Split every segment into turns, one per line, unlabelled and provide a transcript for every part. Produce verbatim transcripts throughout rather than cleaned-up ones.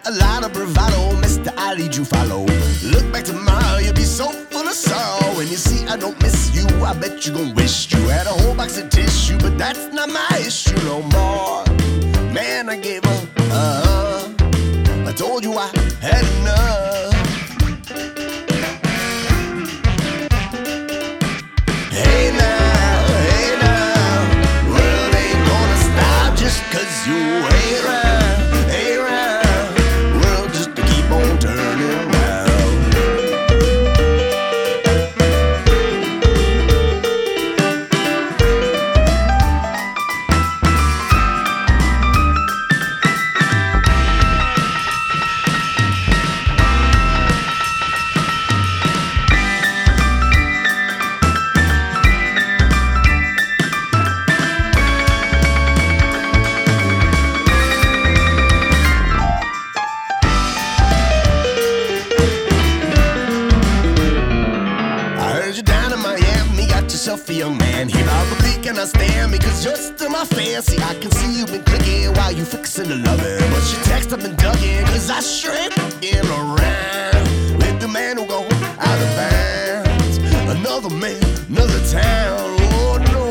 got a lot of bravado, Mister I lead you follow. Look back tomorrow, you'll be so full of sorrow. When you see I don't miss you, I bet you gon' wish you had a whole box of tissue, but that's not my issue no more. Man, I gave up, uh-huh. I told you I had enough. Hey now, hey now, world ain't gonna stop just cause you ain't around, ain't around. World just to keep on turning around. Yourself a young man, he probably cannot stand me cause you're still my fancy. I can see you've been clicking while you fixing the loving, but your text I've been ducking cause I sure ain't fucking around with the man who go out of bounds. Another man, another town, oh no.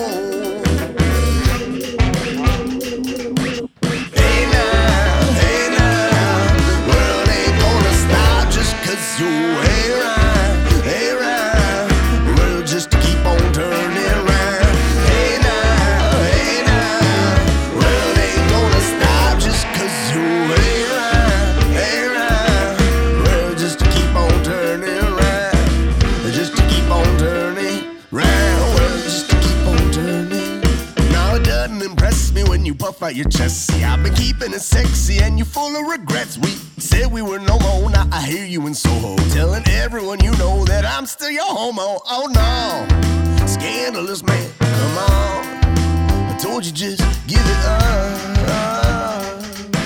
Hey now, hey now, the world ain't gonna stop just cause you ain't around, ain't around. The world just to keep on turning around. Hey now, hey now, world ain't gonna stop just cause you ain't around, ain't around. World just to keep on turning around, just to keep on turning round. World just to keep on turning. Now it doesn't impress me when you puff out your chest. See, I've been keeping it sexy and you full of regrets. We said we were no more, now I hear you in Soho telling everyone you know that I'm still your homo. Oh no, scandalous man, come on. I told you just give it up.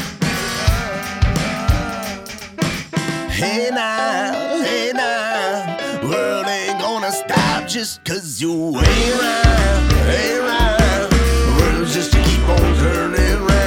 Hey now, hey now, world ain't gonna stop just cause you ain't around, ain't around. World just to keep on turning around.